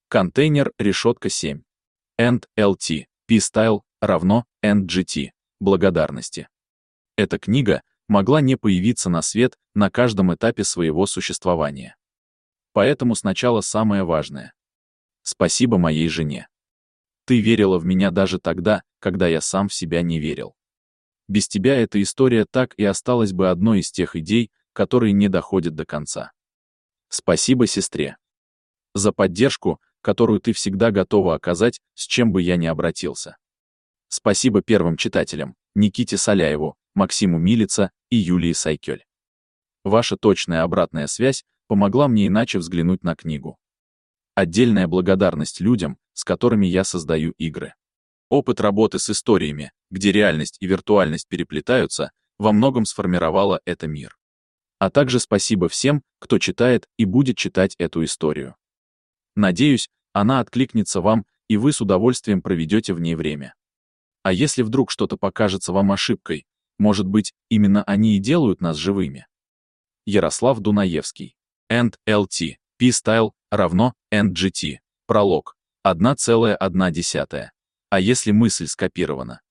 Контейнер решетка 7. End LT. P-Style равно NGT. Благодарности. Эта книга могла не появиться на свет на каждом этапе своего существования. Поэтому сначала самое важное. Спасибо моей жене. Ты верила в меня даже тогда, когда я сам в себя не верил. Без тебя эта история так и осталась бы одной из тех идей, которые не доходят до конца. Спасибо сестре. За поддержку, которую ты всегда готова оказать, с чем бы я ни обратился. Спасибо первым читателям, Никите Соляеву, Максиму Милица и Юлии Сайкёль. Ваша точная обратная связь помогла мне иначе взглянуть на книгу. Отдельная благодарность людям, с которыми я создаю игры. Опыт работы с историями, где реальность и виртуальность переплетаются, во многом сформировала это мир. А также спасибо всем, кто читает и будет читать эту историю. Надеюсь, она откликнется вам, и вы с удовольствием проведете в ней время. А если вдруг что-то покажется вам ошибкой, может быть, именно они и делают нас живыми? Ярослав Дунаевский. End LT. P-Style равно NGT. Пролог. 1,1. А если мысль скопирована?